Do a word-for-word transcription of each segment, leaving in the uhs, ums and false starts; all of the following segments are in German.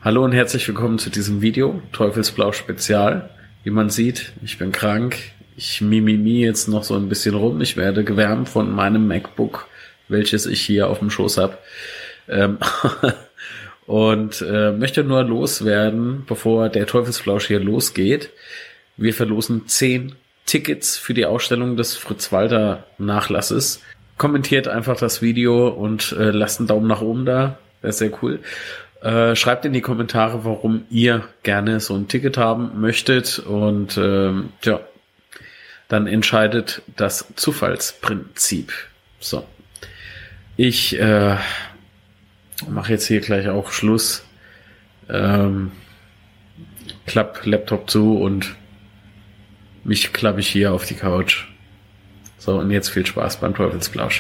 Hallo und herzlich willkommen zu diesem Video, Teufelsblau Spezial. Wie man sieht, ich bin krank, ich mimimi jetzt noch so ein bisschen rum, ich werde gewärmt von meinem MacBook, welches ich hier auf dem Schoß habe. Ähm und äh, möchte nur loswerden, bevor der Teufelsblausch hier losgeht. Wir verlosen zehn Tickets für die Ausstellung des Fritz-Walter-Nachlasses. Kommentiert einfach das Video und äh, lasst einen Daumen nach oben da, wäre sehr cool. Äh, schreibt in die Kommentare, warum ihr gerne so ein Ticket haben möchtet und ähm, ja, dann entscheidet das Zufallsprinzip. So, ich äh, mache jetzt hier gleich auch Schluss, ähm, klapp Laptop zu und mich klappe ich hier auf die Couch. So, und jetzt viel Spaß beim Teufelsblausch.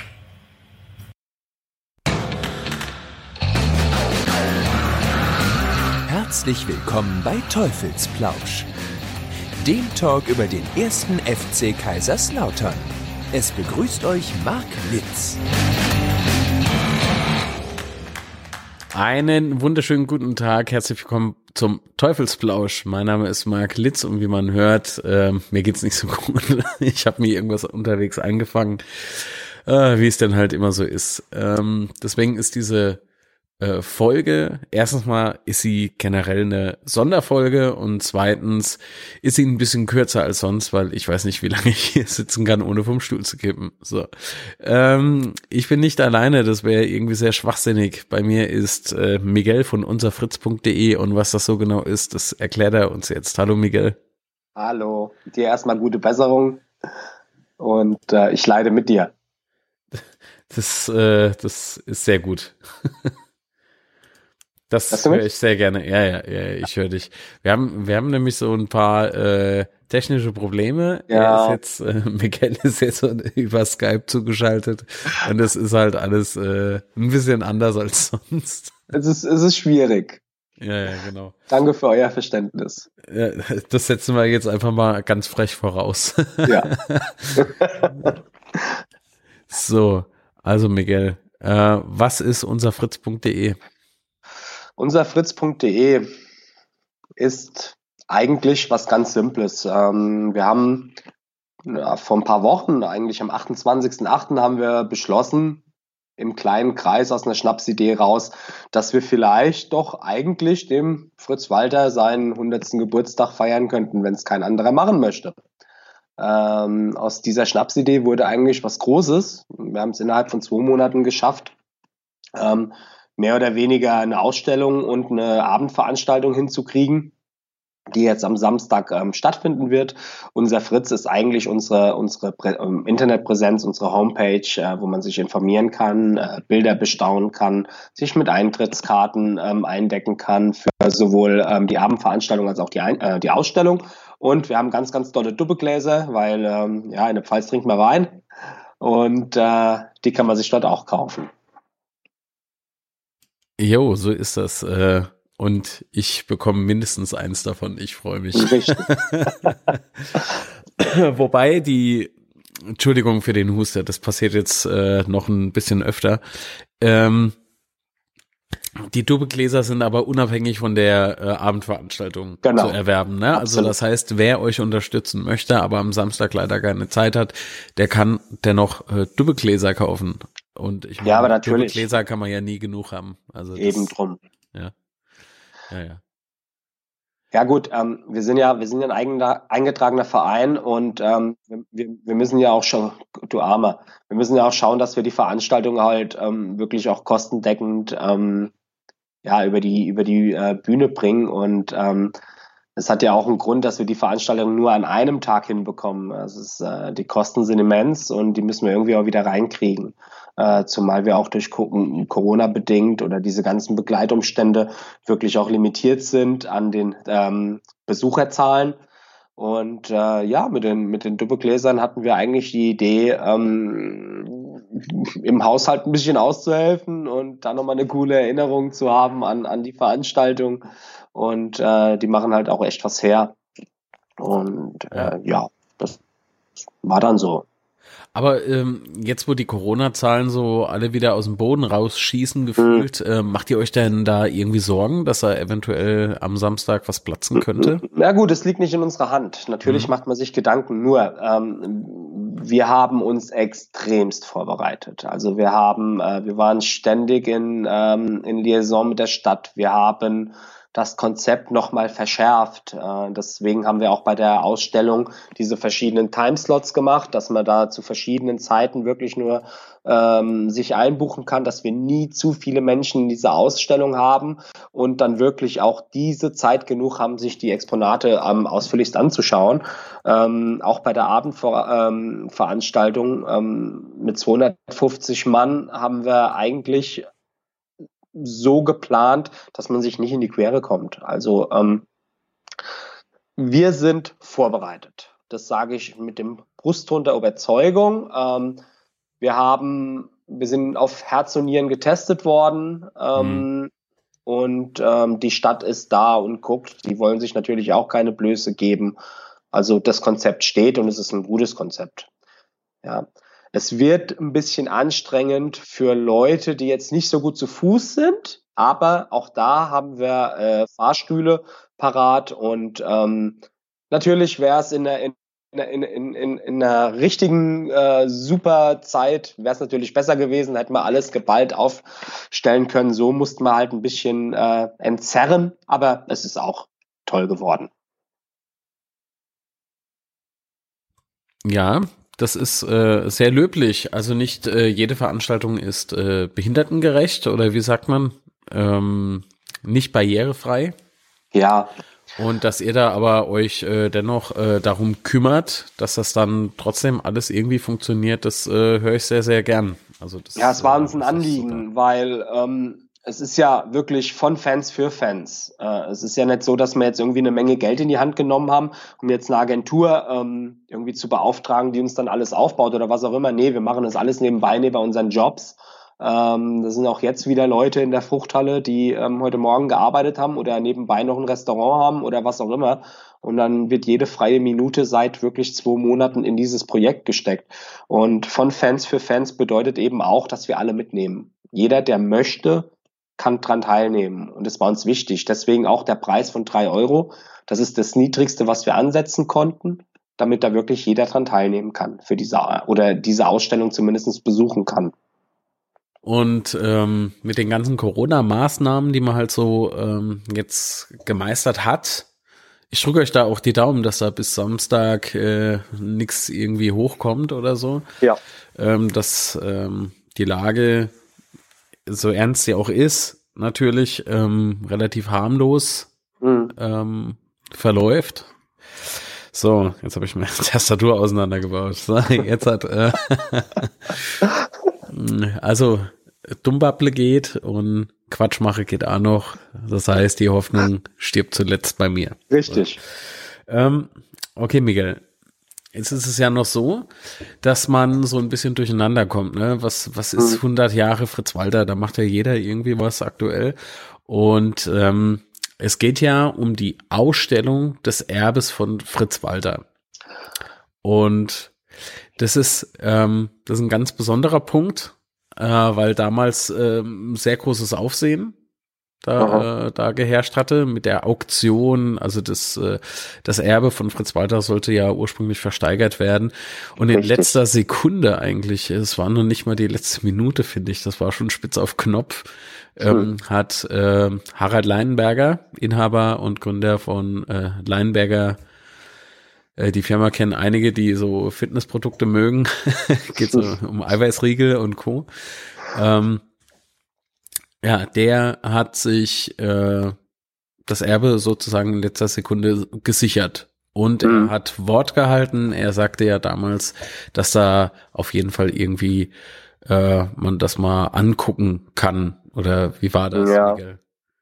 Herzlich willkommen bei Teufelsplausch, dem Talk über den ersten F C Kaiserslautern. Es begrüßt euch Marc Litz. Einen wunderschönen guten Tag, herzlich willkommen zum Teufelsplausch. Mein Name ist Marc Litz und wie man hört, äh, mir geht's nicht so gut. Ich habe mir irgendwas unterwegs eingefangen, äh, wie es denn halt immer so ist. Ähm, deswegen ist diese Äh, Folge, erstens mal ist sie generell eine Sonderfolge und zweitens ist sie ein bisschen kürzer als sonst, weil ich weiß nicht, wie lange ich hier sitzen kann, ohne vom Stuhl zu kippen. So, ähm, ich bin nicht alleine, das wäre irgendwie sehr schwachsinnig. Bei mir ist äh, Miguel von unserfritz punkt de und was das so genau ist, das erklärt er uns jetzt. Hallo Miguel. Hallo, dir erstmal gute Besserung und äh, ich leide mit dir. Das, äh, das ist sehr gut. Das höre ich sehr gerne. Ja, ja, ja, ich höre dich. Wir haben, wir haben nämlich so ein paar äh, technische Probleme. Ja. Er ist jetzt, äh, Miguel ist jetzt so über Skype zugeschaltet und es ist halt alles äh, ein bisschen anders als sonst. Es ist, es ist schwierig. Ja, ja, genau. Danke für euer Verständnis. Ja, das setzen wir jetzt einfach mal ganz frech voraus. Ja. So, also Miguel, äh, was ist unserfritz punkt de? unserfritz punkt de ist eigentlich was ganz Simples. Ähm, wir haben ja, vor ein paar Wochen, eigentlich am achtundzwanzigsten achten haben wir beschlossen, im kleinen Kreis aus einer Schnapsidee raus, dass wir vielleicht doch eigentlich dem Fritz Walter seinen hundertsten Geburtstag feiern könnten, wenn es kein anderer machen möchte. Ähm, aus dieser Schnapsidee wurde eigentlich was Großes. Wir haben es innerhalb von zwei Monaten geschafft, ähm, mehr oder weniger eine Ausstellung und eine Abendveranstaltung hinzukriegen, die jetzt am Samstag ähm, stattfinden wird. Unser Fritz ist eigentlich unsere, unsere Prä- ähm, Internetpräsenz, unsere Homepage, äh, wo man sich informieren kann, äh, Bilder bestaunen kann, sich mit Eintrittskarten ähm, eindecken kann für sowohl ähm, die Abendveranstaltung als auch die, Ein- äh, die Ausstellung. Und wir haben ganz, ganz tolle Dubbegläser, weil ähm, ja, in der Pfalz trinkt man Wein und äh, die kann man sich dort auch kaufen. Jo, so ist das. Äh, und ich bekomme mindestens eins davon. Ich freue mich. Richtig. Wobei die, Entschuldigung für den Huster, das passiert jetzt äh, noch ein bisschen öfter. Ähm, die Dubbegläser sind aber unabhängig von der äh, Abendveranstaltung Genau. zu erwerben. Ne? Also das heißt, wer euch unterstützen möchte, aber am Samstag leider keine Zeit hat, der kann dennoch äh, Dubbegläser kaufen. Und ich meine, Ja, aber natürlich. Gläser kann man ja nie genug haben. Also das, Eben drum. Ja. Ja, ja. Ja gut, ähm, wir sind ja, wir sind ja ein eigener, eingetragener Verein und ähm, wir, wir müssen ja auch schon, du Armer, wir müssen ja auch schauen, dass wir die Veranstaltung halt ähm, wirklich auch kostendeckend ähm, ja über die über die äh, Bühne bringen und ähm, es hat ja auch einen Grund, dass wir die Veranstaltung nur an einem Tag hinbekommen. Also es ist, äh, die Kosten sind immens und die müssen wir irgendwie auch wieder reinkriegen. Äh, zumal wir auch durch Corona bedingt oder diese ganzen Begleitumstände wirklich auch limitiert sind an den ähm, Besucherzahlen. Und äh, ja, mit den, mit den Dubbegläsern hatten wir eigentlich die Idee, ähm, im Haushalt ein bisschen auszuhelfen und dann nochmal eine coole Erinnerung zu haben an, an die Veranstaltung. Und äh, die machen halt auch echt was her. Und äh, ja, das war dann so. Aber ähm, jetzt, wo die Corona-Zahlen so alle wieder aus dem Boden rausschießen, gefühlt, mhm. äh, macht ihr euch denn da irgendwie Sorgen, dass da eventuell am Samstag was platzen könnte? Na gut, es liegt nicht in unserer Hand. Natürlich mhm. macht man sich Gedanken, nur ähm, wir haben uns extremst vorbereitet. Also wir haben, äh, wir waren ständig in, ähm, in Liaison mit der Stadt. Wir haben das Konzept nochmal verschärft. Äh, deswegen haben wir auch bei der Ausstellung diese verschiedenen Timeslots gemacht, dass man da zu verschiedenen Zeiten wirklich nur ähm, sich einbuchen kann, dass wir nie zu viele Menschen in dieser Ausstellung haben und dann wirklich auch diese Zeit genug haben, sich die Exponate ähm, ausführlichst anzuschauen. Ähm, auch bei der Abendveranstaltung ähm, mit zweihundertfünfzig Mann haben wir eigentlich so geplant, dass man sich nicht in die Quere kommt. Also ähm, wir sind vorbereitet. Das sage ich mit dem Brustton der Überzeugung. Ähm, wir haben, wir sind auf Herz und Nieren getestet worden ähm, mhm. und ähm, die Stadt ist da und guckt. Die wollen sich natürlich auch keine Blöße geben. Also das Konzept steht und es ist ein gutes Konzept. Ja. Es wird ein bisschen anstrengend für Leute, die jetzt nicht so gut zu Fuß sind, aber auch da haben wir äh, Fahrstühle parat und ähm, natürlich wäre es in der in, in, in, in, in einer richtigen äh, super Zeit, wäre es natürlich besser gewesen, hätten wir alles geballt aufstellen können. So mussten wir halt ein bisschen äh, entzerren, aber es ist auch toll geworden. Ja, das ist äh, sehr löblich. Also nicht äh, jede Veranstaltung ist äh, behindertengerecht oder wie sagt man, ähm, nicht barrierefrei. Ja. Und dass ihr da aber euch äh, dennoch äh, darum kümmert, dass das dann trotzdem alles irgendwie funktioniert, das äh, höre ich sehr, sehr gern. Also das, ja, es war uns ein Anliegen, weil ähm, es ist ja wirklich von Fans für Fans. Äh, es ist ja nicht so, dass wir jetzt irgendwie eine Menge Geld in die Hand genommen haben, um jetzt eine Agentur ähm, irgendwie zu beauftragen, die uns dann alles aufbaut oder was auch immer. Nee, wir machen das alles nebenbei, neben unseren Jobs. Ähm, das sind auch jetzt wieder Leute in der Fruchthalle, die ähm, heute Morgen gearbeitet haben oder nebenbei noch ein Restaurant haben oder was auch immer. Und dann wird jede freie Minute seit wirklich zwei Monaten in dieses Projekt gesteckt. Und von Fans für Fans bedeutet eben auch, dass wir alle mitnehmen. Jeder, der möchte, kann dran teilnehmen. Und das war uns wichtig. Deswegen auch der Preis von drei Euro. Das ist das Niedrigste, was wir ansetzen konnten, damit da wirklich jeder dran teilnehmen kann für diese oder diese Ausstellung zumindest besuchen kann. Und ähm, mit den ganzen Corona-Maßnahmen, die man halt so ähm, jetzt gemeistert hat, ich drücke euch da auch die Daumen, dass da bis Samstag äh, nichts irgendwie hochkommt oder so. Ja. Ähm, dass ähm, die Lage, so ernst sie auch ist, natürlich ähm, relativ harmlos mhm. ähm, verläuft. So, jetzt habe ich meine Tastatur auseinandergebaut. So, jetzt hat äh, also Dummbabble geht und Quatschmache geht auch noch. Das heißt, die Hoffnung stirbt zuletzt bei mir. Richtig. So. Ähm, okay, Miguel. Jetzt ist es ja noch so, dass man so ein bisschen durcheinander kommt. Ne? Was, was ist hundert Jahre Fritz Walter? Da macht ja jeder irgendwie was aktuell. Und ähm, es geht ja um die Ausstellung des Erbes von Fritz Walter. Und das ist, ähm, das ist ein ganz besonderer Punkt, äh, weil damals ähm, sehr großes Aufsehen da, äh, da geherrscht hatte mit der Auktion. Also das, äh, das Erbe von Fritz Walter sollte ja ursprünglich versteigert werden. Und in Richtig. letzter Sekunde eigentlich, es war noch nicht mal die letzte Minute, finde ich, das war schon spitz auf Knopf, ähm, hm. hat äh, Harald Leinenberger, Inhaber und Gründer von äh, Leinenberger, äh, die Firma kennen einige, die so Fitnessprodukte mögen, geht so um Eiweißriegel und Co., ähm, ja, der hat sich äh, das Erbe sozusagen in letzter Sekunde gesichert. Und mhm. er hat Wort gehalten. Er sagte ja damals, dass da auf jeden Fall irgendwie äh, man das mal angucken kann. Oder wie war das, ja. Miguel?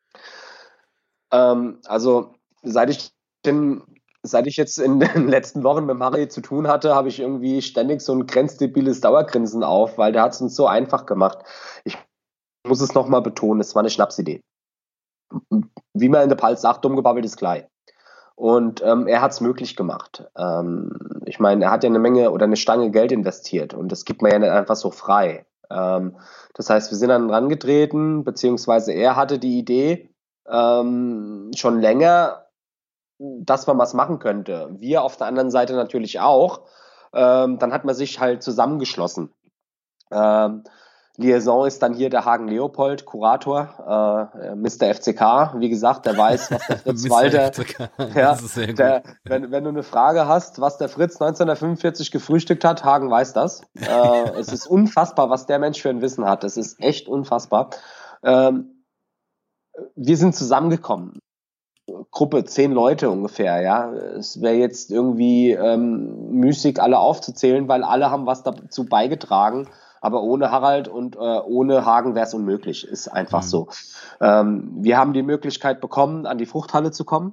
Ähm, also seit ich den, seit ich jetzt in den letzten Wochen mit Harry zu tun hatte, habe ich irgendwie ständig so ein grenzdebiles Dauergrinsen auf, weil der hat es uns so einfach gemacht. Ich Ich muss es nochmal betonen, es war eine Schnapsidee. Wie man in der Palz sagt, dumm gebabbelt ist gleich. Und ähm, er hat es möglich gemacht. Ähm, ich meine, er hat ja eine Menge oder eine Stange Geld investiert und das gibt man ja nicht einfach so frei. Ähm, das heißt, wir sind dann rangetreten, beziehungsweise er hatte die Idee ähm, schon länger, dass man was machen könnte. Wir auf der anderen Seite natürlich auch. Ähm, dann hat man sich halt zusammengeschlossen. Ähm, Liaison ist dann hier der Hagen Leopold, Kurator, äh, Mister F C K, wie gesagt, der weiß, was der Fritz Walter, ja, der, wenn, wenn du eine Frage hast, was der Fritz neunzehnhundertfünfundvierzig gefrühstückt hat, Hagen weiß das. Äh, es ist unfassbar, was der Mensch für ein Wissen hat. Es ist echt unfassbar. Ähm, wir sind zusammengekommen. Gruppe, zehn Leute ungefähr, ja. Es wäre jetzt irgendwie ähm, müßig, alle aufzuzählen, weil alle haben was dazu beigetragen. Aber ohne Harald und äh, ohne Hagen wäre es unmöglich. Ist einfach mhm. so. Ähm, wir haben die Möglichkeit bekommen, an die Fruchthalle zu kommen.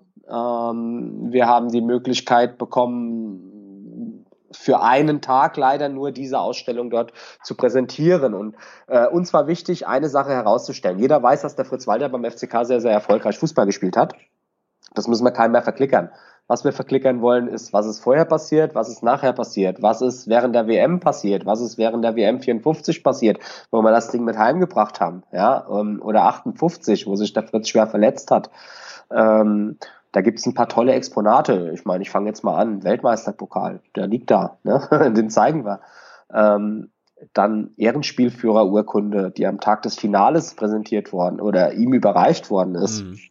Ähm, wir haben die Möglichkeit bekommen, für einen Tag leider nur diese Ausstellung dort zu präsentieren. Und äh, uns war wichtig, eine Sache herauszustellen. Jeder weiß, dass der Fritz Walter beim F C K sehr, sehr erfolgreich Fußball gespielt hat. Das müssen wir keinem mehr verklickern. Was wir verklickern wollen, ist, was ist vorher passiert, was ist nachher passiert, was ist während der W M passiert, was ist während der W M vierundfünfzig passiert, wo wir das Ding mit heimgebracht haben, ja, oder achtundfünfzig, wo sich der Fritz schwer verletzt hat. Ähm, da gibt's ein paar tolle Exponate. Ich meine, ich fange jetzt mal an, Weltmeisterpokal, der liegt da, ne? Den zeigen wir. Ähm, dann Ehrenspielführerurkunde, die am Tag des Finales präsentiert worden oder ihm überreicht worden ist. Mhm.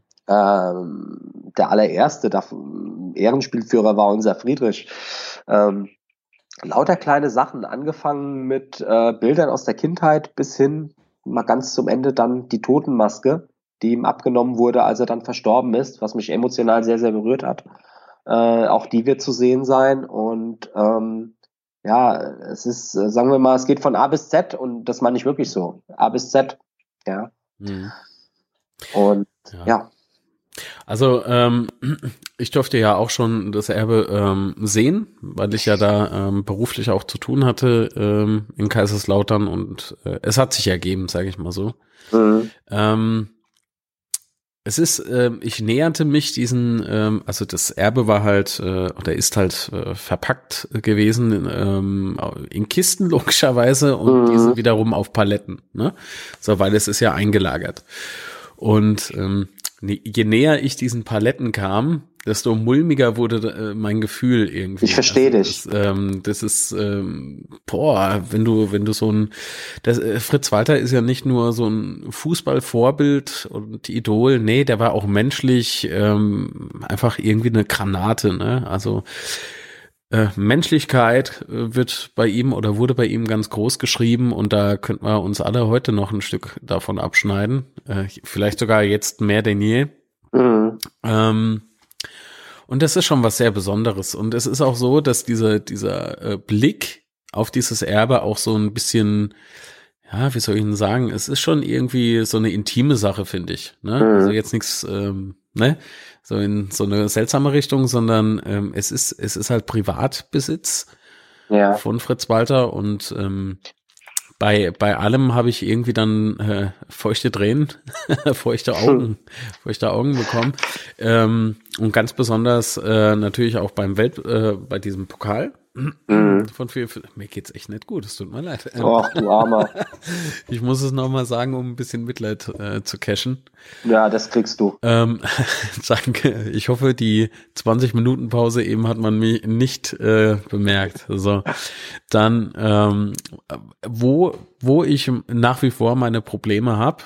Ähm, der allererste der Ehrenspielführer war unser Friedrich. Ähm, lauter kleine Sachen, angefangen mit äh, Bildern aus der Kindheit bis hin mal ganz zum Ende dann die Totenmaske, die ihm abgenommen wurde, als er dann verstorben ist, was mich emotional sehr, sehr berührt hat. Äh, auch die wird zu sehen sein und ähm, ja, es ist, äh, sagen wir mal, es geht von A bis Z und das meine ich wirklich so. A bis Z, ja. Mhm. Und ja. ja. Also ähm, ich durfte ja auch schon das Erbe ähm, sehen, weil ich ja da ähm, beruflich auch zu tun hatte ähm, in Kaiserslautern und äh, es hat sich ergeben, sage ich mal so. Mhm. Ähm, es ist, äh, ich näherte mich diesen, ähm, also das Erbe war halt äh, oder ist halt äh, verpackt gewesen ähm, in Kisten logischerweise und mhm. diese wiederum auf Paletten, ne? So, weil es ist ja eingelagert. Und ähm, je näher ich diesen Paletten kam, desto mulmiger wurde äh, mein Gefühl irgendwie. Ich verstehe also dich. Das, ähm, das ist, ähm, boah, wenn du, wenn du so ein, das, äh, Fritz Walter ist ja nicht nur so ein Fußballvorbild und Idol, nee, der war auch menschlich ähm, einfach irgendwie eine Granate, ne? Also Äh, Menschlichkeit äh, wird bei ihm oder wurde bei ihm ganz groß geschrieben und da könnten wir uns alle heute noch ein Stück davon abschneiden. Äh, vielleicht sogar jetzt mehr denn je. Mhm. Ähm, und das ist schon was sehr Besonderes. Und es ist auch so, dass dieser, dieser äh, Blick auf dieses Erbe auch so ein bisschen, ja, wie soll ich denn sagen, es ist schon irgendwie so eine intime Sache, finde ich. Ne? Mhm. Also jetzt nichts, ähm, ne? so in so eine seltsame Richtung, sondern ähm, es ist es ist halt Privatbesitz ja. von Fritz Walter und ähm, bei bei allem habe ich irgendwie dann äh, feuchte Tränen, feuchte Augen, feuchte Augen bekommen ähm, und ganz besonders äh, natürlich auch beim Welt äh, bei diesem Pokal. Mhm. Von viel, mir geht's echt nicht gut, es tut mir leid. Ach, du Armer. Ich muss es nochmal sagen, um ein bisschen Mitleid äh, zu cashen. Ja, das kriegst du. Ähm, danke. Ich hoffe, die zwanzig Minuten Pause eben hat man mich nicht äh, bemerkt. So, dann, ähm, wo, wo ich nach wie vor meine Probleme habe,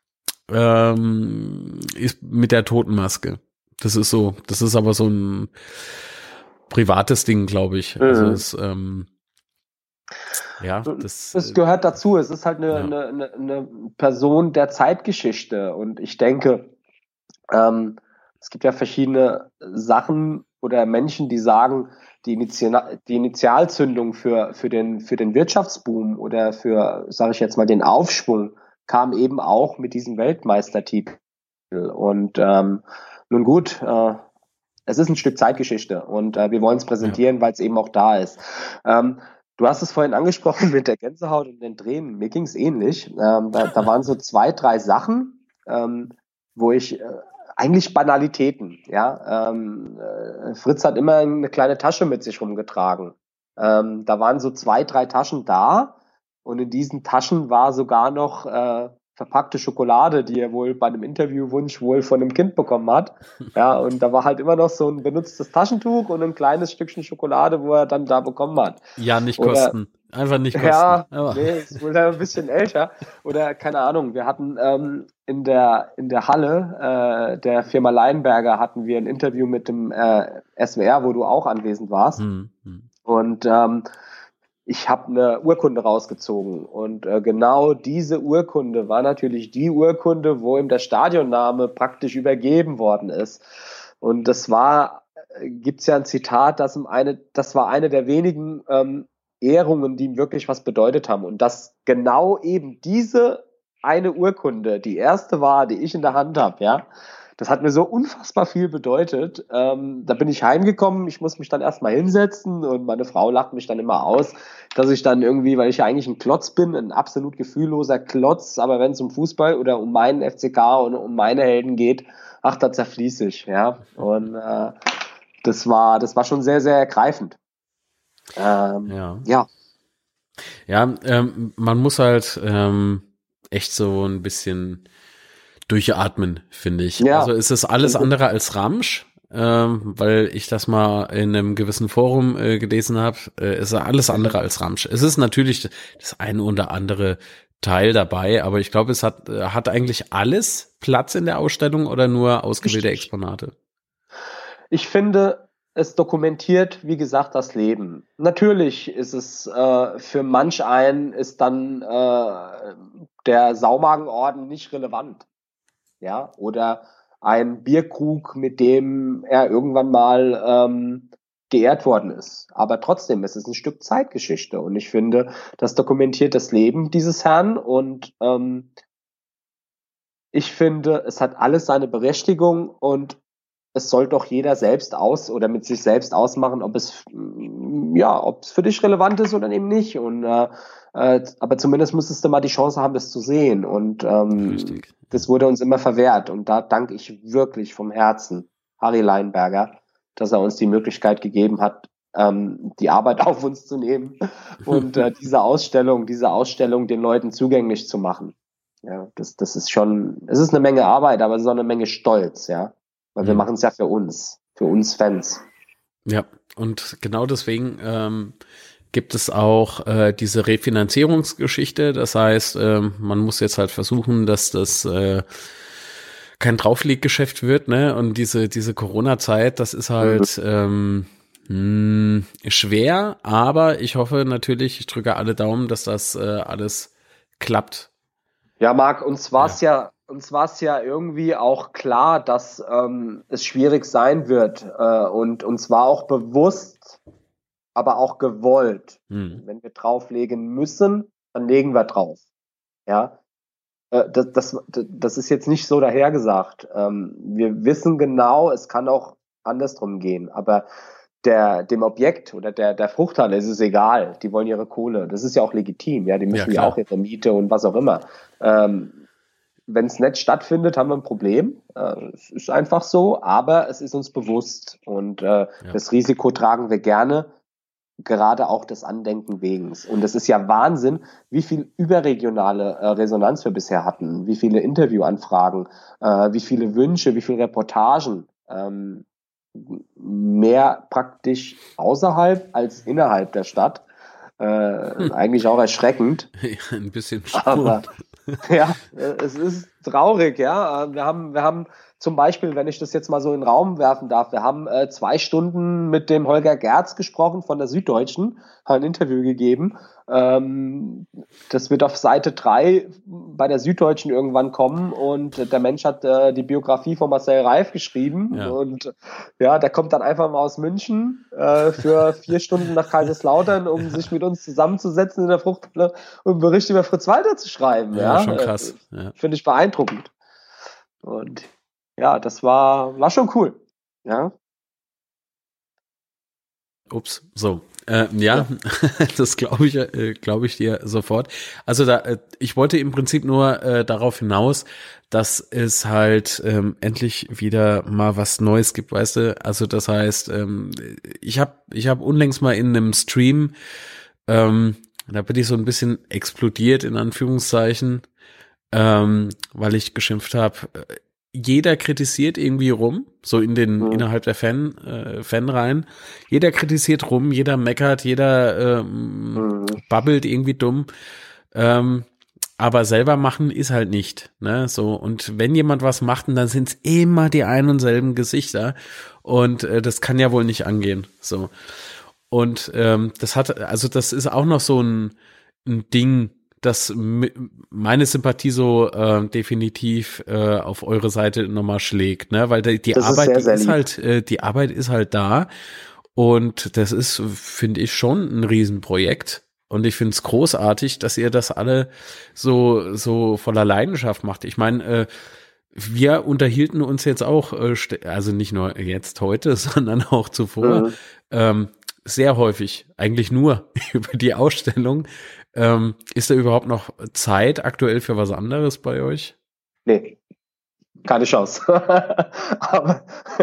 ähm, ist mit der Totenmaske. Das ist so, das ist aber so ein privates Ding, glaube ich. Also mhm. es, ähm, ja, das, das gehört dazu. Es ist halt eine, ja. eine, eine Person der Zeitgeschichte und ich denke, ähm, es gibt ja verschiedene Sachen oder Menschen, die sagen, die, Initial, die Initialzündung für, für, den, für den Wirtschaftsboom oder für, sage ich jetzt mal, den Aufschwung kam eben auch mit diesem Weltmeistertitel. Und ähm, nun gut, äh, es ist ein Stück Zeitgeschichte und äh, wir wollen es präsentieren, ja. weil es eben auch da ist. Ähm, du hast es vorhin angesprochen mit der Gänsehaut und den Tränen. Mir ging es ähnlich. Ähm, da, da waren so zwei, drei Sachen, ähm, wo ich äh, eigentlich Banalitäten. Ja, ähm, äh, Fritz hat immer eine kleine Tasche mit sich rumgetragen. Ähm, da waren so zwei, drei Taschen da und in diesen Taschen war sogar noch äh, verpackte Schokolade, die er wohl bei einem Interviewwunsch wohl von einem Kind bekommen hat. Ja, und da war halt immer noch so ein benutztes Taschentuch und ein kleines Stückchen Schokolade, wo er dann da bekommen hat. Ja, nicht Oder kosten. Einfach nicht kosten. ja, Aber nee, ist wohl ein bisschen älter. Oder keine Ahnung, wir hatten ähm, in der in der Halle äh, der Firma Leinberger hatten wir ein Interview mit dem äh, S W R, wo du auch anwesend warst. hm, hm. Und ähm, ich habe eine Urkunde rausgezogen. Und äh, genau diese Urkunde war natürlich die Urkunde, wo ihm der Stadionname praktisch übergeben worden ist. Und das war, äh, gibt's ja ein Zitat, das, ihm eine, das war eine der wenigen ähm, Ehrungen, die ihm wirklich was bedeutet haben. Und dass genau eben diese eine Urkunde, die erste war, die ich in der Hand habe, ja, das hat mir so unfassbar viel bedeutet. Ähm, da bin ich heimgekommen, ich muss mich dann erstmal hinsetzen und meine Frau lacht mich dann immer aus, dass ich dann irgendwie, weil ich ja eigentlich ein Klotz bin, ein absolut gefühlloser Klotz, aber wenn es um Fußball oder um meinen F C K und um meine Helden geht, ach, da zerfließe ich, ja. Und äh, das war, das war schon sehr, sehr ergreifend. Ähm, Ja. ja. Ja, ähm, man muss halt ähm, echt so ein bisschen durchatmen, finde ich. Ja. Also es ist alles andere als Ramsch, ähm, weil ich das mal in einem gewissen Forum äh, gelesen habe. Äh, es ist alles andere als Ramsch. Es ist natürlich das eine oder andere Teil dabei, aber ich glaube, es hat äh, hat eigentlich alles Platz in der Ausstellung oder nur ausgewählte Exponate? Ich finde, es dokumentiert, wie gesagt, das Leben. Natürlich ist es äh, für manch einen ist dann äh, der Saumagenorden nicht relevant. Ja, oder ein Bierkrug, mit dem er irgendwann mal ähm, geehrt worden ist. Aber trotzdem, es ist ein Stück Zeitgeschichte. Und ich finde, das dokumentiert das Leben dieses Herrn. Und ähm, ich finde, es hat alles seine Berechtigung und es soll doch jeder selbst aus oder mit sich selbst ausmachen, ob es mm, ja, ob es für dich relevant ist oder eben nicht. Und äh, äh, aber zumindest musstest du mal die Chance haben, das zu sehen. Und ähm, Richtig. das wurde uns immer verwehrt. Und da danke ich wirklich vom Herzen Harry Leinberger, dass er uns die Möglichkeit gegeben hat, ähm, die Arbeit auf uns zu nehmen und äh, diese Ausstellung, diese Ausstellung den Leuten zugänglich zu machen. Ja, das, das ist schon, es ist eine Menge Arbeit, aber es ist auch eine Menge Stolz, ja. Weil wir Mhm. machen es ja für uns, für uns Fans. Ja, und genau deswegen ähm, gibt es auch äh, diese Refinanzierungsgeschichte. Das heißt, ähm, man muss jetzt halt versuchen, dass das äh, kein Draufleggeschäft wird, ne? Und diese diese Corona-Zeit, das ist halt ähm, mh, schwer, aber ich hoffe natürlich, ich drücke alle Daumen, dass das äh, alles klappt. Ja, Marc, uns war es ja. ja, uns war es ja irgendwie auch klar, dass ähm, es schwierig sein wird. Äh, und uns war auch bewusst, aber auch gewollt. Hm. Wenn wir drauflegen müssen, dann legen wir drauf. Ja, äh, das, das, das ist jetzt nicht so dahergesagt. Ähm, wir wissen genau, es kann auch andersrum gehen. Aber der, dem Objekt oder der, der Fruchthalle ist es egal. Die wollen ihre Kohle. Das ist ja auch legitim. Ja, die müssen ja, ja auch ihre Miete und was auch immer. Ähm, wenn es nicht stattfindet, haben wir ein Problem. Äh, es ist einfach so, aber es ist uns bewusst und äh, ja. das Risiko tragen wir gerne, gerade auch des Andenken wegen. Und es ist ja Wahnsinn, wie viel überregionale äh, Resonanz wir bisher hatten, wie viele Interviewanfragen, äh, wie viele Wünsche, wie viele Reportagen. Ähm, mehr praktisch außerhalb als innerhalb der Stadt. Äh, hm. Eigentlich auch erschreckend. Ja, ein bisschen spannend. Aber ja, es ist traurig, ja. Wir haben, wir haben zum Beispiel, wenn ich das jetzt mal so in den Raum werfen darf, wir haben äh, zwei Stunden mit dem Holger Gerz gesprochen von der Süddeutschen, haben ein Interview gegeben. Ähm, das wird auf Seite drei bei der Süddeutschen irgendwann kommen und der Mensch hat äh, die Biografie von Marcel Reif geschrieben ja. und ja, der kommt dann einfach mal aus München äh, für vier Stunden nach Kaiserslautern, um sich mit uns zusammenzusetzen in der Fruchthalle und einen Bericht über Fritz Walter zu schreiben. Ja, ja. schon krass. Ja. Finde ich beeindruckend. Und ja, das war, war schon cool. Ja. Ups, so. Äh, ja, ja. Das glaube ich, äh, glaube ich dir sofort. Also da, äh, ich wollte im Prinzip nur äh, darauf hinaus, dass es halt ähm, endlich wieder mal was Neues gibt, weißt du? Also das heißt, ähm, ich habe ich habe unlängst mal in einem Stream, ähm, da bin ich so ein bisschen explodiert in Anführungszeichen, ähm, weil ich geschimpft habe. Jeder kritisiert irgendwie rum, so in den mhm. innerhalb der Fan äh, Fanreihen. Jeder kritisiert rum, jeder meckert, jeder ähm, mhm. babbelt irgendwie dumm. Ähm, aber selber machen ist halt nicht, ne? So, und wenn jemand was macht, dann sind es immer die ein und selben Gesichter. Und äh, das kann ja wohl nicht angehen. So. Und ähm, das hat, also das ist auch noch so ein, ein Ding, das meine Sympathie so äh, definitiv äh, auf eure Seite nochmal schlägt, ne? Weil die, die Arbeit, ist, sehr, die ist halt, äh, die Arbeit ist halt da und das ist, finde ich, schon ein Riesenprojekt. Und ich finde es großartig, dass ihr das alle so so voller Leidenschaft macht. Ich meine, äh, wir unterhielten uns jetzt auch, äh, also nicht nur jetzt heute, sondern auch zuvor, mhm. ähm, sehr häufig, eigentlich nur über die Ausstellung. Ähm, ist da überhaupt noch Zeit aktuell für was anderes bei euch? Nee, keine Chance. aber,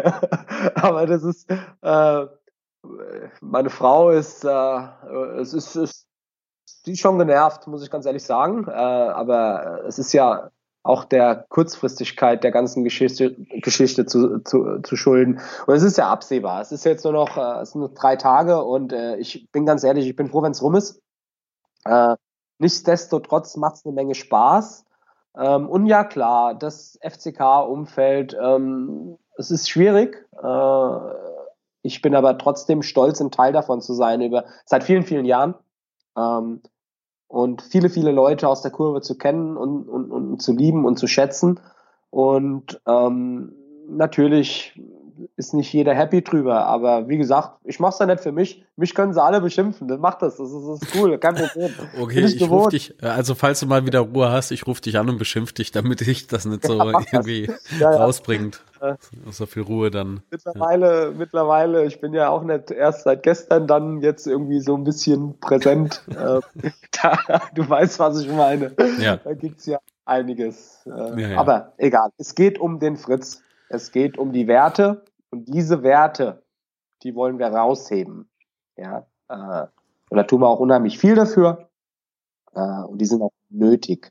aber das ist, äh, meine Frau ist, äh, es ist, ist, die ist schon genervt, muss ich ganz ehrlich sagen. Äh, aber es ist ja auch der Kurzfristigkeit der ganzen Geschichte, Geschichte zu, zu, zu schulden. Und es ist ja absehbar. Es ist jetzt nur noch, äh, es sind nur drei Tage und äh, ich bin ganz ehrlich, ich bin froh, wenn es rum ist. Äh, nichtsdestotrotz macht es eine Menge Spaß. Ähm, und ja, klar, das F C K-Umfeld, ähm, es ist schwierig. Äh, ich bin aber trotzdem stolz, ein Teil davon zu sein, über seit vielen, vielen Jahren. Ähm, und viele, viele Leute aus der Kurve zu kennen und, und, und zu lieben und zu schätzen. Und ähm, natürlich ist nicht jeder happy drüber, aber wie gesagt, ich mach's ja nicht für mich. Mich können sie alle beschimpfen, dann mach das, das ist, das ist cool, kein Problem. Okay, ich, ich ruf dich, also falls du mal wieder Ruhe hast, ich rufe dich an und beschimpf dich, damit ich das nicht so ja, irgendwie ja, ja. rausbringt. Äh, so viel Ruhe dann. Mittlerweile, ja. mittlerweile, ich bin ja auch nicht erst seit gestern dann jetzt irgendwie so ein bisschen präsent. äh, da, du weißt, was ich meine. Ja. Da gibt's ja einiges. Äh, ja, ja. Aber egal, es geht um den Fritz. Es geht um die Werte und diese Werte, die wollen wir rausheben. Ja, äh, und da tun wir auch unheimlich viel dafür äh, und die sind auch nötig.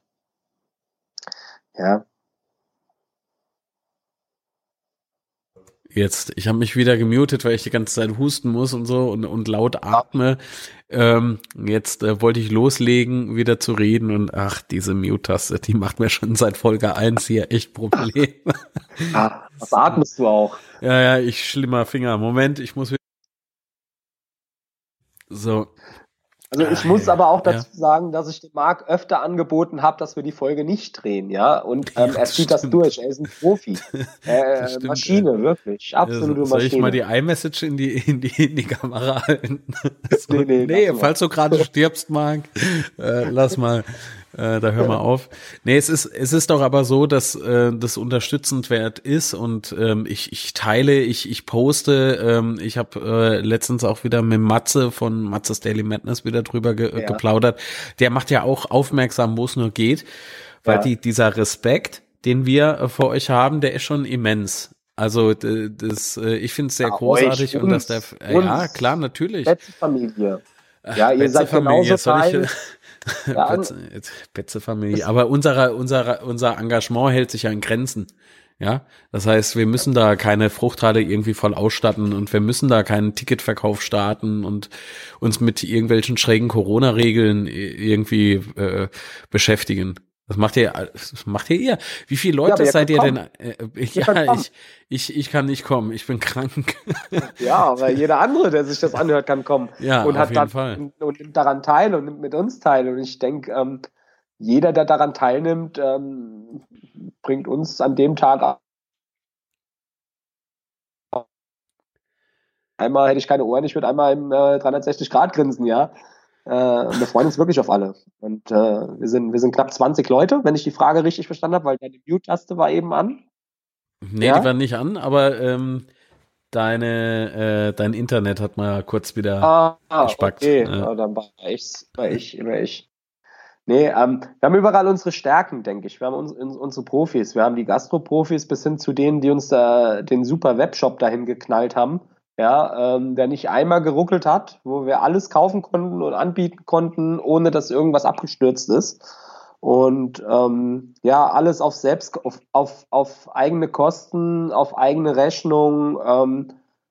Ja. Jetzt, ich habe mich wieder gemutet, weil ich die ganze Zeit husten muss und so und, und laut atme. Ähm, jetzt äh, wollte ich loslegen, wieder zu reden und ach, diese Mute-Taste, die macht mir schon seit Folge eins hier echt Probleme. Ah, was atmest du auch? Ja, ja, ich schlimmer Finger. Moment, ich muss wieder. So. Also ich ah, muss aber auch dazu ja. sagen, dass ich dem Marc öfter angeboten habe, dass wir die Folge nicht drehen, ja. Und ähm, ja, er zieht das durch. Er ist ein Profi. Äh, stimmt, Maschine, ja. wirklich. Absolute ja, soll Maschine. Soll ich mal die iMessage in die, in die, in die Kamera halten? So, nee, nee, nee falls du gerade stirbst, Marc, äh, lass mal. Äh, da hör mal auf. Nee, es ist, es ist doch aber so, dass äh, das unterstützend wert ist und ähm, ich, ich teile, ich, ich poste, ähm, ich habe äh, letztens auch wieder mit Matze von Matzes Daily Madness wieder drüber ge ja. geplaudert. Der macht ja auch aufmerksam, wo es nur geht, weil ja. die, dieser Respekt, den wir äh, vor euch haben, der ist schon immens. Also das, äh, ich finde es sehr ja, großartig und dass der, äh, ja klar, natürlich. Betze-Familie. Ja, ihr seid genauso Teil. Ja, Betze-Familie. Aber unser, unser, unser Engagement hält sich ja in Grenzen. Ja, das heißt, wir müssen da keine Fruchthalle irgendwie voll ausstatten und wir müssen da keinen Ticketverkauf starten und uns mit irgendwelchen schrägen Corona-Regeln irgendwie äh, beschäftigen. Das macht ihr, das macht ihr ihr. Wie viele Leute ja, seid ihr denn? Äh, ja, ich, ich, ich kann nicht kommen. Ich bin krank. Ja, aber jeder andere, der sich das anhört, kann kommen. Ja, und auf hat jeden dann, Fall. Und nimmt daran teil und nimmt mit uns teil. Und ich denke, ähm, jeder, der daran teilnimmt, ähm, bringt uns an dem Tag ab. Einmal hätte ich keine Ohren, ich würde einmal im äh, dreihundertsechzig Grad grinsen, ja. Äh, und wir freuen uns wirklich auf alle. Und äh, wir sind wir sind knapp zwanzig Leute, wenn ich die Frage richtig verstanden habe, weil deine Mute-Taste war eben an. Nee, ja? die war nicht an, aber ähm, deine, äh, dein Internet hat mal kurz wieder Ah, gespackt. okay. Ja. Ja, dann war ich's, war ich, immer ich. Nee, ähm, wir haben überall unsere Stärken, denke ich. Wir haben uns, uns, unsere Profis. Wir haben die Gastro-Profis bis hin zu denen, die uns da den super Webshop dahin geknallt haben. Ja, ähm, der nicht einmal geruckelt hat, wo wir alles kaufen konnten und anbieten konnten, ohne dass irgendwas abgestürzt ist. Und ähm, ja, alles auf selbst, auf, auf, auf eigene Kosten, auf eigene Rechnung. Ähm,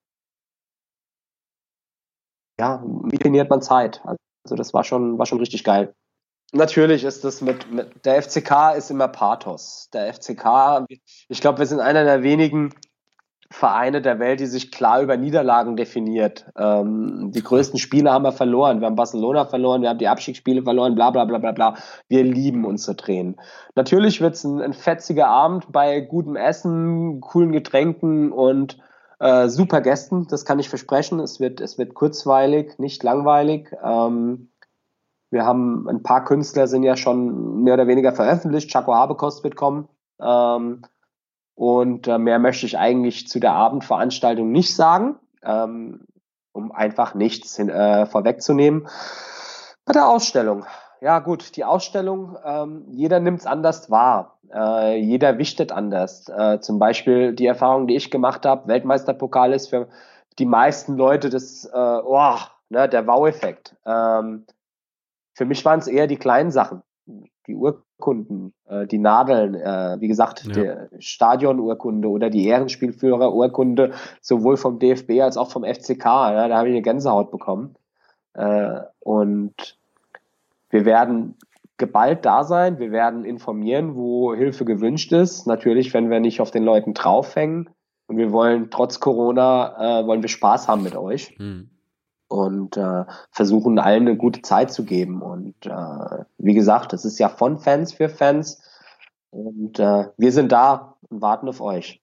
ja, wie trainiert man Zeit? Also das war schon, war schon richtig geil. Natürlich ist das mit, mit der F C K ist immer Pathos. Der F C K, ich glaube, wir sind einer der wenigen Vereine der Welt, die sich klar über Niederlagen definiert. Ähm, die größten Spiele haben wir verloren. Wir haben Barcelona verloren, wir haben die Abstiegsspiele verloren, bla bla bla bla bla. Wir lieben unsere Tränen. Natürlich wird es ein, ein fetziger Abend bei gutem Essen, coolen Getränken und äh, super Gästen. Das kann ich versprechen. Es wird, es wird kurzweilig, nicht langweilig. Ähm, wir haben ein paar Künstler, sind ja schon mehr oder weniger veröffentlicht. Chaco Habekost wird kommen. Ähm, Und äh, mehr möchte ich eigentlich zu der Abendveranstaltung nicht sagen, ähm, um einfach nichts hin, äh, vorwegzunehmen. Bei der Ausstellung. Ja gut, die Ausstellung, ähm, jeder nimmt es anders wahr. Äh, jeder wichtet anders. Äh, zum Beispiel die Erfahrung, die ich gemacht habe, Weltmeisterpokal ist für die meisten Leute das, äh, oh, ne, der Wow-Effekt. Ähm, für mich waren es eher die kleinen Sachen. Die Urkunden, äh, die Nadeln, äh, wie gesagt, Ja. die Stadionurkunde oder die Ehrenspielführerurkunde, sowohl vom D F B als auch vom F C K. Ja, da habe ich eine Gänsehaut bekommen. Äh, und wir werden geballt da sein, wir werden informieren, wo Hilfe gewünscht ist. Natürlich, wenn wir nicht auf den Leuten draufhängen. Und wir wollen trotz Corona, äh, wollen wir Spaß haben mit euch. Hm. Und äh, versuchen allen eine gute Zeit zu geben. Und äh, wie gesagt, es ist ja von Fans für Fans. Und äh, wir sind da und warten auf euch.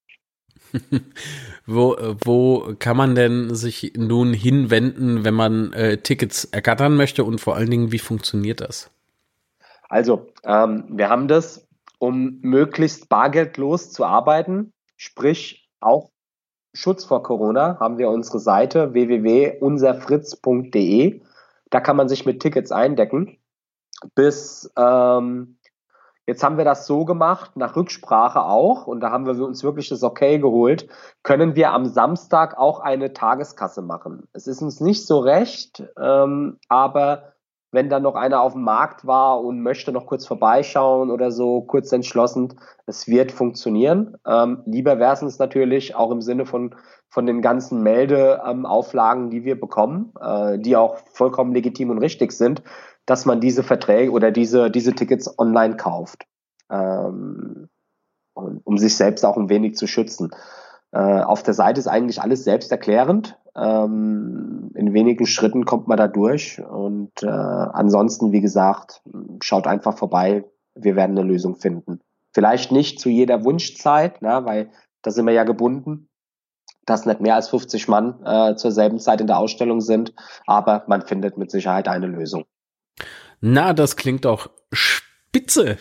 wo, wo kann man denn sich nun hinwenden, wenn man äh, Tickets ergattern möchte und vor allen Dingen, wie funktioniert das? Also, ähm, wir haben das, um möglichst bargeldlos zu arbeiten, sprich auch Schutz vor Corona, haben wir unsere Seite w w w punkt unser fritz punkt d e. Da kann man sich mit Tickets eindecken. Bis ähm, jetzt haben wir das so gemacht, nach Rücksprache auch, und da haben wir uns wirklich das Okay geholt, können wir am Samstag auch eine Tageskasse machen. Es ist uns nicht so recht, ähm, aber wenn dann noch einer auf dem Markt war und möchte noch kurz vorbeischauen oder so, kurz entschlossen, es wird funktionieren. Ähm, lieber wäre es uns natürlich auch im Sinne von, von den ganzen Meldeauflagen, ähm, die wir bekommen, äh, die auch vollkommen legitim und richtig sind, dass man diese Verträge oder diese, diese Tickets online kauft, ähm, um, um sich selbst auch ein wenig zu schützen. Äh, auf der Seite ist eigentlich alles selbsterklärend. Ähm, in wenigen Schritten kommt man da durch und äh, ansonsten, wie gesagt, schaut einfach vorbei. Wir werden eine Lösung finden. Vielleicht nicht zu jeder Wunschzeit, na, weil da sind wir ja gebunden, dass nicht mehr als fünfzig Mann äh, zur selben Zeit in der Ausstellung sind, aber man findet mit Sicherheit eine Lösung. Na, das klingt doch spitze.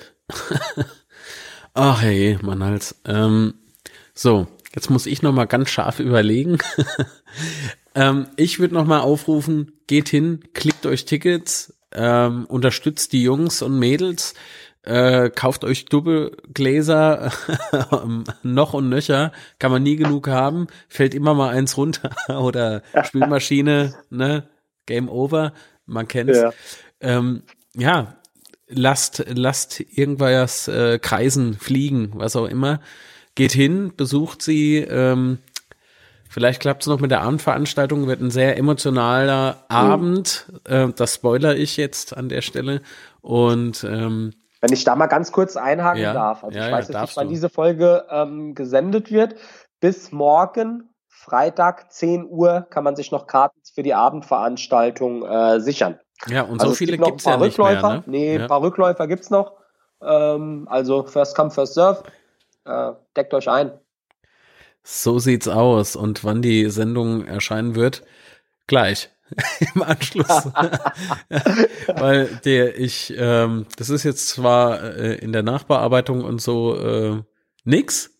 Ach hey, Mann halt. Ähm, so, jetzt muss ich noch mal ganz scharf überlegen. ähm, ich würde noch mal aufrufen, geht hin, klickt euch Tickets, ähm, unterstützt die Jungs und Mädels, äh, kauft euch Doppelgläser, noch und nöcher, kann man nie genug haben, fällt immer mal eins runter oder Spülmaschine, ne, Game over, man kennt's. Ja. Ähm, ja, lasst, lasst irgendwas äh, kreisen, fliegen, was auch immer. Geht hin, besucht sie. Ähm, vielleicht klappt es noch mit der Abendveranstaltung, wird ein sehr emotionaler Abend. Mhm. Äh, das spoilere ich jetzt an der Stelle. Und ähm, wenn ich da mal ganz kurz einhaken ja, darf. Also ja, ich weiß ja, jetzt nicht, wann du. diese Folge ähm, gesendet wird. Bis morgen, Freitag, zehn Uhr, kann man sich noch Karten für die Abendveranstaltung äh, sichern. Ja, und also so viele gibt gibt's ja nicht Rückläufer. mehr, ne? Nee, ja. ein paar Rückläufer gibt's noch. Ähm, also first come, first serve. Äh, deckt euch ein. So sieht's aus. Und wann die Sendung erscheinen wird? Gleich. Im Anschluss. Weil der ich, ähm, das ist jetzt zwar äh, in der Nachbearbeitung und so äh, nix,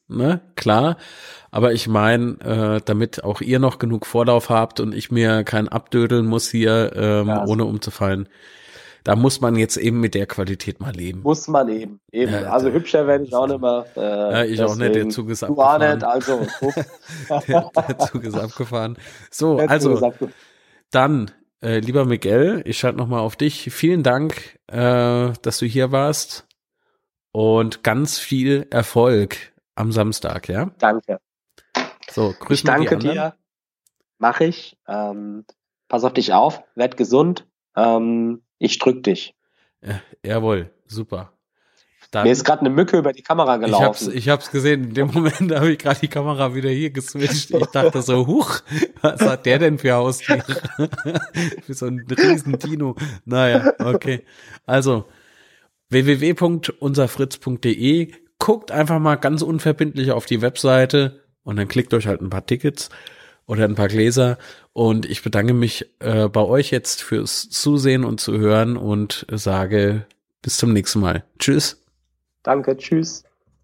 ne, klar. Aber ich meine, äh, damit auch ihr noch genug Vorlauf habt und ich mir kein abdödeln muss hier, ähm, ja, ohne umzufallen. Da muss man jetzt eben mit der Qualität mal leben. Muss man eben. eben. Ja, also hübscher werde ich auch nicht mehr. Äh, ja, ich auch nicht, der Zug ist abgefahren. Du auch nicht, also. der, der Zug ist abgefahren. So, der also, abgefahren. Dann, äh, lieber Miguel, ich schalte nochmal auf dich. Vielen Dank, äh, dass du hier warst und ganz viel Erfolg am Samstag, ja? Danke. So, grüß ich danke dir. Mach ich. Ähm, pass auf dich auf, werd gesund. Ähm, ich drück dich. Ja, jawohl, super. Dann, mir ist gerade eine Mücke über die Kamera gelaufen. Ich hab's, ich hab's gesehen. In dem Moment habe ich gerade die Kamera wieder hier geswitcht. Ich dachte so, huch, was hat der denn für Haustiere? Für so ein riesen Dino. Naja, okay. Also, w w w punkt unserfritz punkt d e. Guckt einfach mal ganz unverbindlich auf die Webseite und dann klickt euch halt ein paar Tickets oder ein paar Gläser. Und ich bedanke mich äh, bei euch jetzt fürs Zusehen und zu hören und sage bis zum nächsten Mal. Tschüss. Danke, tschüss.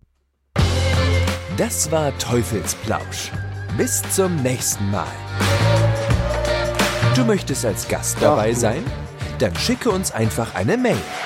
Das war Teufelsplausch. Bis zum nächsten Mal. Du möchtest als Gast dabei sein? Dann schicke uns einfach eine Mail